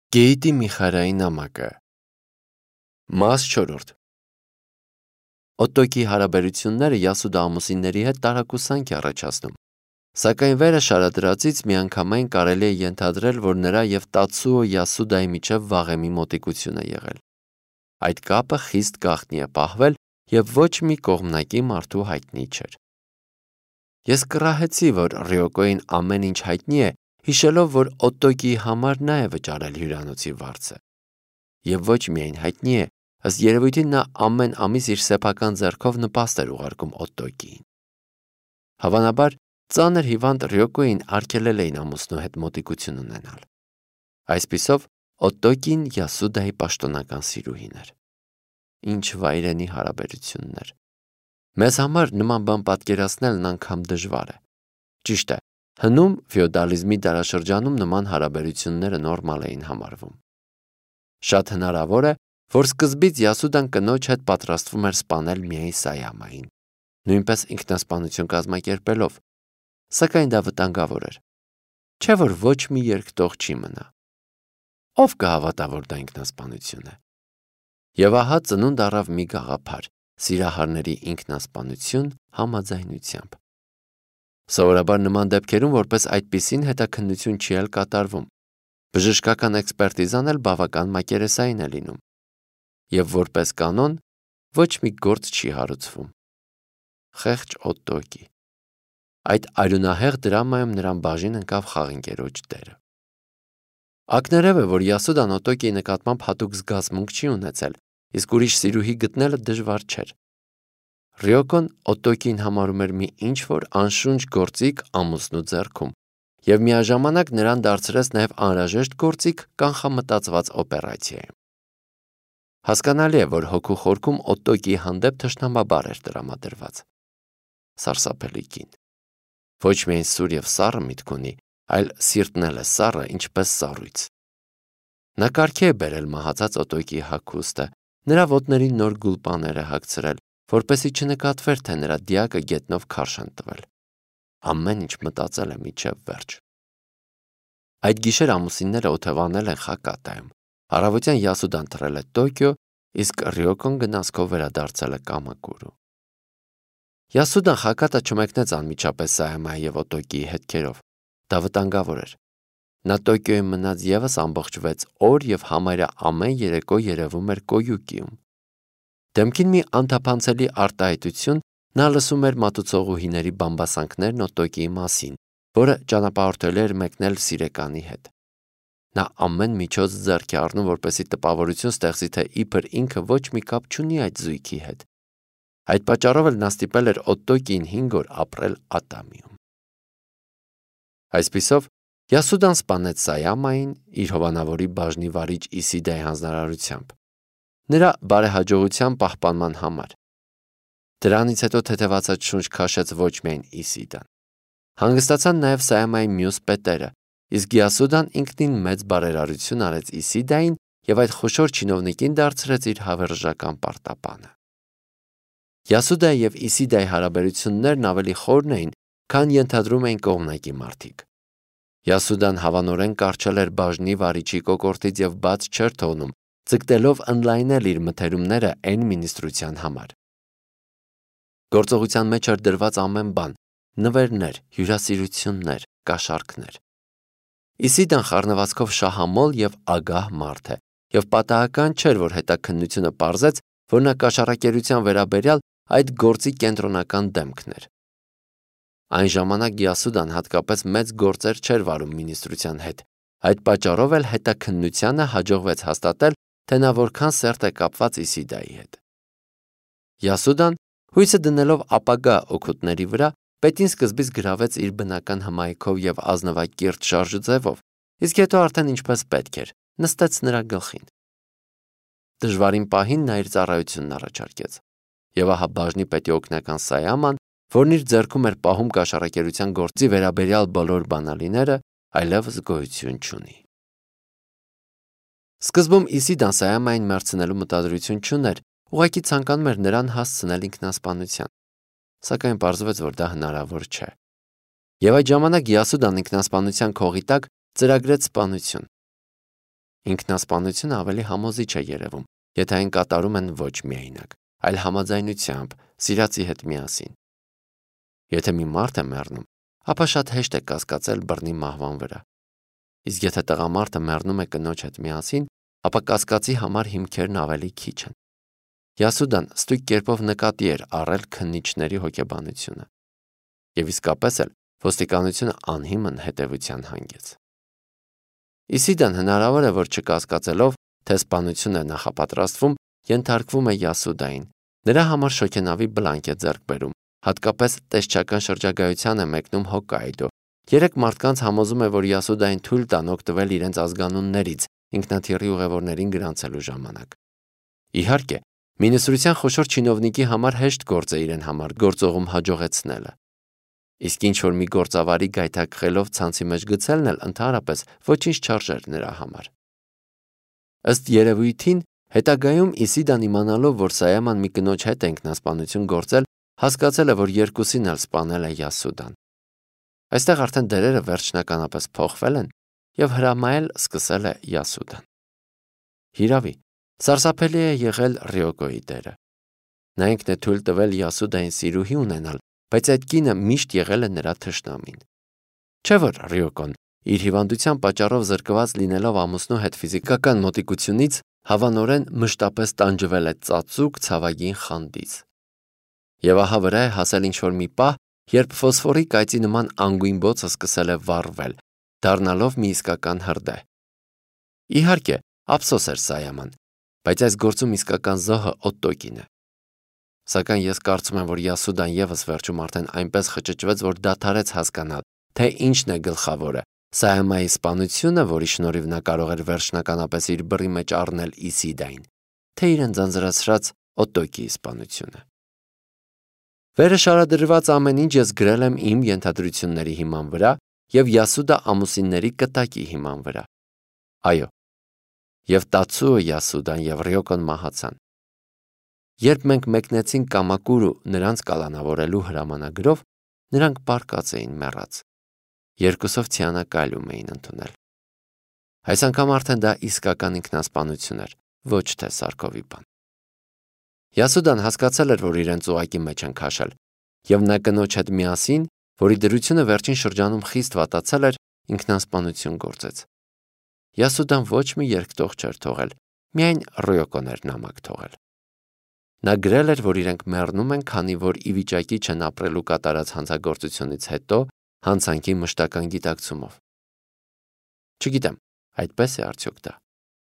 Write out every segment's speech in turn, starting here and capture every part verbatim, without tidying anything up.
Գեյտի մի խարայի նամակը։ Մաս չորրորդ։ Օտտոկի հարաբերությունները Յասուդա ամուսինների հետ տարակուսանք է առաջացնում, սակայն վերը շարադրածից միանգամայն կարելի է ենթադրել, որ նրա և Տացուո Յասուդայի միջև վաղեմի մոտիկություն է եղել։ Այդ կապը խիստ գաղտնի է պահվել և ոչ մի կողմնակի մարդու հայտնի չէր։ Ես կռահեցի, որ Ռյոկոյին ամեն ինչ հայտնի է, հիշելով, որ Օտտոկիի համար նա է վճարել հյուրանոցի վարձը։ Եվ ոչ միայն հայտնի է, ըստ երևույթին նա ամեն ամիս իր սեփական ձեռքով նպաստ էր ուղարկում Օտտոկիին։ Հավանաբար, ծանր հիվանդ Ռյոկոյին արգելել էին ամուսնու հետ մոտիկություն ունենալ։ Այսպիսով, Օտտոկին Յասուդայի պաշտոնական սիրուհին էր։ Ինչ վայրենի հարաբերություններ։ Մեզ համար նման բան պատկերացնելն անգամ դժվար է։ Ճիշտ է, հնում ֆեոդալիզմի դարաշրջանում նման հարաբերությունները նորմալ էին համարվում։ Շատ հնարավոր է, որ սկզբից Յասուդան կնոջ հետ պատրաստվում էր սպանել միայն Սայամային, նույնպես ինքնասպանություն կազմակերպելով, սակայն դա վտանգավոր էր, չէ՞ որ ոչ մի երկտող չի մնա։ Ով կհավատա, որ դա ինքնասպանություն է։ Եվ ահա ծնունդ առավ մի գաղափար՝ սիրահարների ինքնասպանություն համաձայնությամբ։ Սովորաբար նման դեպքերում որպես այդպիսին հետաքննություն չի էլ կատարվում, բժշկական էքսպերտիզան էլ բավական մակերեսային է լինում, և որպես կանոն ոչ մի գործ չի հարուցվում։ Խեղճ Օտտոկի։ Այդ արյունահեղ դրամայում նրան բաժին ընկավ խաղընկերոջ դերը։ Ակներև է, որ Յասուդան Օտտոկիի նկատմամբ հատուկ զգացմունք չի ունեցել, իսկ ուրիշ սիրուհի գտնելը դժվար չէր։ Ռյոկոն Օտտոկիին համարում էր մի ինչ-որ անշունչ գործիք ամուսնու ձեռքում և միաժամանակ նրան դարձրեց նաև անհրաժեշտ գործիք կանխամտածված օպերացիայում։ Հասկանալի է, որ հոգու խորքում Օտտոկիի հանդեպ թշնամաբար էր տրամադրված։ Սարսափելի կին։ Ոչ միայն սուր և սառը միտք ունի, այլ սիրտն էլ է սառը, ինչպես սառույց։ Նա կարգի է բերել մահացած Օտտոկիի հագուստը, նրա ոտներին նոր գուլպաներ է հագցրել, որպեսզի չնկատվեր, թե նրա դիակը գետնով քարշ են տվել։ Ամեն ինչ մտածել է մինչև վերջ։ Այդ գիշեր ամուսինները օթևանել են Խակատայում։ Առավոտյան Յասուդան թռել է Տոկիո, իսկ Ռյոկոն գնացքով վերադարձել է Կամակուրու։ Յասուդան Խակատա չմեկնեց անմիջապես Սայամայի և Օտտոկիի հետքերով։ Դա վտանգավոր էր։ Նա Տոկիոյում մնաց ևս ամբողջ վեց օր և համարյա ամեն երեկո երևում էր Կոյուկիում։ Դեմքին մի անթափանցելի արտահայտություն նա լսում էր մատուցողուհիների բամբասանքներն Օտտոկիի մասին, որը ճանապարհորդելու էր մեկնել սիրեկանի հետ։ Նա ամեն միջոց ձեռք է առնում, որպեսզի տպավորություն ստեղծի, թե իբր ինքը ոչ մի կապ չունի այդ զույգի հետ։ Այդ պատճառով էլ նա ստիպել էր Օտտոկիին հինգ օր ապրել Ատամիում։ Այսպիսով, Յասուդան սպանեց Սայամային իր հովանավորի բաժնի վարիչ Իսիդայի հանձնարարությամբ, նրա բարեհաջողության պահպանման համար։ Դրանից հետո թեթևացած շունչ քաշեց ոչ միայն Իսիդան։ Հանգստացան նաև Սայամայի մյուս պետերը, իսկ Յասուդան ինքնին մեծ բարերարություն արեց Իսիդային և այդ խոշոր չինովնիկին դարձրեց իր հավերժական պարտապանը։ Յասուդայի և Իսիդայի հարաբերություններն ավելի խորն էին, քան ենթադրում էին կողմնակի մարդիկ։ Յասուդան հավանորեն կառչել էր բաժնի վարիչի կոկորդից և բաց չէր թողնում, ձգտելով ընդլայնել իր մթերումները Էն մինիստրության համար։ Գործողության մեջ էր դրված ամեն բան՝ նվերներ, հյուրասիրություններ, կաշառքներ։ Իսիդան խառնվածքով շահամոլ և ագահ մարդ է, և պատահական չէր, որ հետաքննությունը պարզեց, որ նա կաշառակերության վերաբերյալ այդ գործի կենտրոնական դեմքն էր։ Այն ժամանակ Յասուդան հատկապես մեծ գործեր չէր վարում մինիստրության հետ, այդ պատճառով էլ հետաքննությանը հաջողվեց հաստատել, թե նա որքան սերտ է կապված Իսիդայի հետ։ Յասուդան, հույսը դնելով ապագա օգուտների վրա, պետին սկզբից գրավեց իր բնական հմայքով և ազնվակիրթ շարժուձևով, իսկ հետո արդեն ինչպես պետք էր, նստեց նրա գլխին։ Դժվարին պահին նա իր ծառայությունն առաջարկեց, և ահա բաժնի պետի օգնական Սայաման, որն իր ձեռքում էր պահում կաշառակերության գործի վերաբերյալ բոլոր բանալիները, այլևս գոյություն չունի։ Սկզբում Իսիդան Սայամային մերձնելու մտադրություն չուներ, ուղղակի ցանկանում էր նրան հասցնել ինքնասպանության, սակայն պարզվեց, որ դա հնարավոր չէ։ Եվ այդ ժամանակ Յասուդան ինքնասպանության քողի տակ ծրագրեց սպանություն։ Ինքնասպանությունը ավելի համոզիչ է երևում, եթե այն կատարում են ոչ միայնակ, այլ համաձայնությամբ, սիրածի հետ միասին։ Եթե մի մարդ է մեռնում, ապա շատ հեշտ է կասկածել բռնի մահվան վրա։ Իսկ եթե տղամարդը մեռնում է կնոջ հետ միասին, ապա կասկածի համար հիմքերն ավելի քիչ են։ Յասուդան ստույգ կերպով նկատի էր առել քննիչների հոգեբանությունը։ Եվ իսկապես էլ ոստիկանությունը անհիմն հետևության հանգեց։ Իսիդան հնարավոր է, որ չկասկածելով, թե սպանություն է նախապատրաստվում, ենթարկվում է Յասուդային, նրա համար շոգենավի բլանկ է ձեռք բերում, հատկապես տեսչական շրջագայության է մեկնում Հոկկայդո։ Երեք մարդկանց համոզում է, որ Յասուդային թույլ տան օգտվել իրենց ազգանուններից ինքնաթիռի ուղևորներին գրանցելու ժամանակ։ Իհարկե, մինիստրության խոշոր չինովնիկի համար հեշտ գործ է իրեն համար գործողում հաջողեցնելը։ Իսկ ինչ-որ մի գործավարի գայթակղելով ցանցի մեջ գցելն էլ ընդհանրապես ոչինչ չարժեր նրա համար։ Ըստ երևույթին, հետագայում Իսիդան իմանալով, որ Սայաման մի կնոջ հետ է ինքնասպանություն գործել, հասկացել է, որ երկուսին էլ սպանել է Յասուդան։ Այստեղ արդեն դերերը վերջնականապես փոխվել են եւ հրամայել սկսել է Յասուդան։ Հիրավի, սարսափելի է եղել Ռյոկոյի դերը։ Նա ինքն է թույլ տվել Յասուդային սիրուհի ունենալ, բայց այդ կինը միշտ եղել է նրա թշնամին։ Չէ՞ որ Ռյոկոն իր հիվանդության պատճառով զրկված լինելով ամուսնու հետ ֆիզիկական մոտիկությունից հավանորեն մշտապես տանջվել է ծածուկ ցավագին խանդից։ Եվ ահա վրա է հասել ինչ-որ մի պահ, երբ ֆոսֆորի կայծի նման անգույն բոցը սկսել է վառվել, դառնալով մի իսկական հրդեհ։ Իհարկե, ափսոս էր Սայաման, բայց այս գործում իսկական զոհը Օտտոկին է։ Սակայն ես կարծում եմ, որ Յասուդան ևս վերջում արդեն այնպես խճճվեց, որ դադարեց հասկանալ, թե ինչն է գլխավորը՝ Սայամայի սպանությունը, որի շնորհիվ նա կարող էր վերջնականապես իր բռի մեջ առնել Իսիդային, թե իրեն ձանձրացրած Օտտոկիի սպանությունը։ Վերը շարադրված ամեն ինչ ես գրել եմ իմ ենթադրությունների հիման վրա եւ Յասուդա ամուսինների կտակի հիման վրա։ Այո, եւ Տացուո Յասուդան եւ Ռյոկոն մահացան։ Երբ մենք մեկնեցինք Կամակուրու նրանց կալանավորելու հրամանագրով, նրանք պարկած էին մեռած։ Երկուսով ցիանակալիում էին ընդունել։ Այս անգամ արդեն դա իսկական ինքնասպանություն էր, ոչ թե Սարկովի բան։ Յասուդան հասկացել էր, որ իրենց ուղակի մեջ են քաշել, եւ նա կնոջ հետ միասին, որի դրությունը վերջին շրջանում խիստ վատացել էր, ինքնասպանություն գործեց։ Յասուդան ոչ մի երկտող չէր թողել, միայն Ռյոկոն էր նամակ թողել։ Նա գրել էր, որ իրենք մեռնում են, քանի որ ի վիճակի չեն ապրելու կատարած հանցագործությունից հետո հանցանքի մշտական գիտակցումով։ Չգիտեմ, այդպես է արդյոք դա։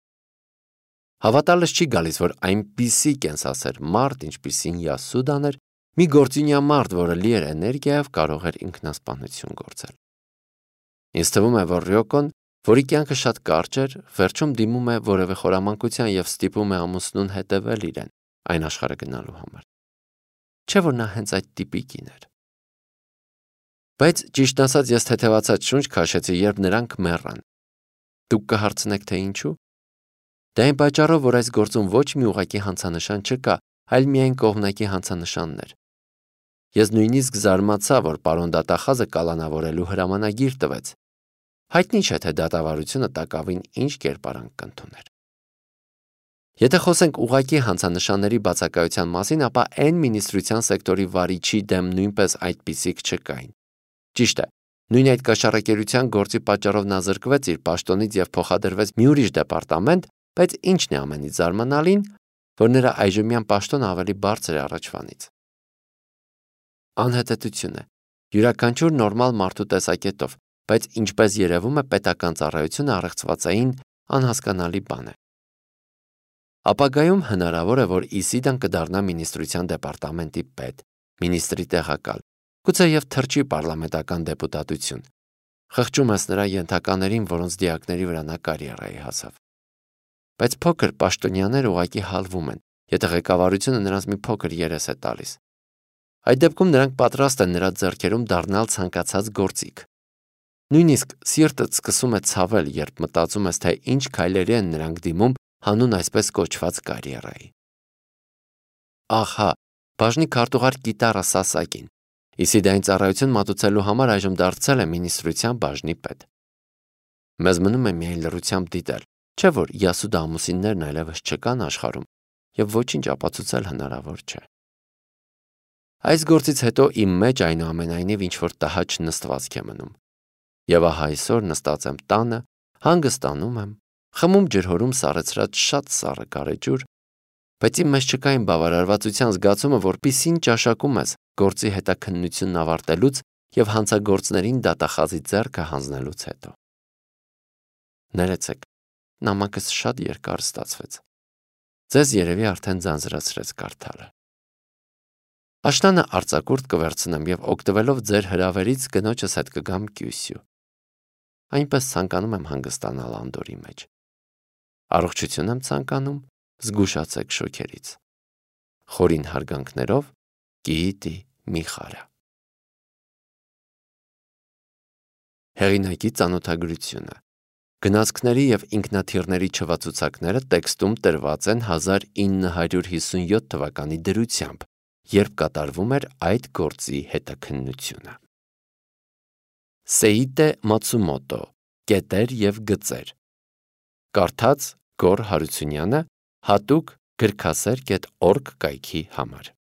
Հավատալս չի գալիս, որ այնպիսի կենսասեր մարդ, ինչպիսին Յասուդան էր, մի գործունյա մարդ, որը լի էր էներգիայով, կարող էր ինքնասպանություն գործել։ Ինձ թվում է, որ Ռյոկոն, որի կյանքը շատ կարճ էր, վերջում դիմում է որևէ խորամանկության եւ ստիպում է ամուսնուն հետևել իրեն այն աշխարհը գնալու համար։ Չէ՞ որ նա հենց այդ տիպի կին էր։ Բայց ճիշտ ասած, ես թեթևացած շունչ քաշեցի, երբ նրանք մեռան։ Դուք կհարցնեք, թե ինչու։ Դա այն պատճառով, որ այս գործում ոչ մի ուղղակի հանցանշան չկա, այլ միայն կողմնակի հանցանշաններ։ Ես նույնիսկ զարմացա, որ պարոն դատախազը կալանավորելու հրամանագիր տվեց։ Հայտնի չէ, թե դատավարությունը տակավին ինչ կերպարանք կընդուներ։ Եթե խոսենք ուղղակի հանցանշանների բացակայության մասին, ապա այն մինիստրության սեկտորի վարիչի դեմ նույնպես այդպիսիք չկային։ Ճիշտ է, նույն այդ կաշառակերության գործի պատճառով նա զրկվեց իր պաշտոնից եւ փոխադրվեց մի ուրիշ դեպարտամենտ, բայց ինչն է ամենից զարմանալին, որ նրա այժմյան պաշտոնը ավելի բարձր է առաջվանից։ Անհետեցություն է, յուրաքանչյուր նորմալ մարդու տեսակետով, բայց ինչպես երևում է, պետական ծառայությունը առեղծվածային անհասկանալի բան է։ Ապագայում հնարավոր է, որ Իսիդան կդառնա մինիստրության դեպարտամենտի պետ, մինիստրի տեղակալ, գուցե եւ թռչի պարլամենտական դեպուտատություն։ Խղճում ես նրա ենթականերին, որոնց դիակների վրա նա կարիերայի հասավ։ Բայց փոքր պաշտոնյաներ ուղակի հալվում են, եթե ղեկավարությունը նրանց մի փոքր երես է տալիս։ Այդ դեպքում նրանք պատրաստ են նրա ձեռքերում դառնալ ցանկացած գործիք։ Նույնիսկ սիրտդ սկսում է ցավել, երբ մտածում ես, թե ինչ քայլերի են նրանք դիմում հանուն այսպես կոչված կարիերայի։ Ահա, բաժնի քարտուղար Կիտարա Սասակին, Իսիդային ծառայություն մատուցելու համար այժմ դարձել է մինիստրության բաժնի պետ։ Մեզ մնում է միայն լռությամբ դիտել, Չէ՞ որ Յասուդա ամուսիններն այլևս չկան աշխարհում եւ ոչինչ ապացուցել հնարավոր չէ։ Այս գործից հետո իմ մեջ այնուամենայնիվ ինչ-որ տհաճ նստվածք է մնում։ Եվ ահա այսօր նստած եմ տանը, հանգստանում եմ, խմում ջրհորում սառեցրած շատ սառը գարեջուր, բայց իմ մեջ չկա իմ բավարարվածության զգացումը, որպիսին ճաշակում ես գործի հետաքննությունն ավարտելուց եւ հանցագործներին դատախազի ձեռքը հանձնելուց հետո։ Ներեցեք, նամակս շատ երկար ստացվեց։ Ձեզ երևի արդեն ձանձրացրեց կարդալը։ Աշնանը արձակուրդ կվերցնեմ եւ օգտվելով ձեր հրավերից կնոջս հետ կգամ Կյուսյու։ Այնպես ցանկանում եմ հանգստանալ Անդորի մեջ։ Առողջություն եմ ցանկանում, զգուշացեք շոքերից։ Խորին հարգանքներով, Կիիտի Միխալը։ Հեղինակի ծանոթագրությունը։ Գնացքների եւ ինքնաթիռների չվացուցակները տեքստում տրված են հազար ինը հարյուր հիսունյոթ թվականի դրությամբ, երբ կատարվում էր այդ գործի հետաքննությունը։ Սեիտե Մացումոտո, Կետեր եւ գծեր։ Կարդաց Գոր Հարությունյանը, հատուկ գրքասեր կետ օրգ կայքի համար։